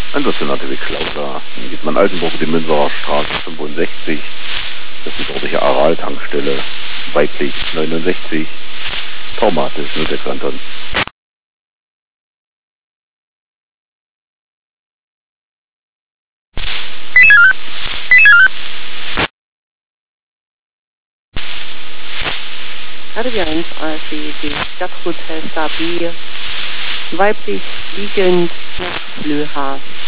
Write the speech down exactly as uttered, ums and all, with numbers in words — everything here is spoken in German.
Ansonsten natürlich Klauser. Dann geht man Altenburg, die Münzerer Straße fünfundsechzig. Das ist die dortige Aral-Tankstelle. Weiblich neunundsechzig. Traumatisch null sechs Anton. R W eins A C D, Stadthotel Stabil, weiblich liegend nach Flöha.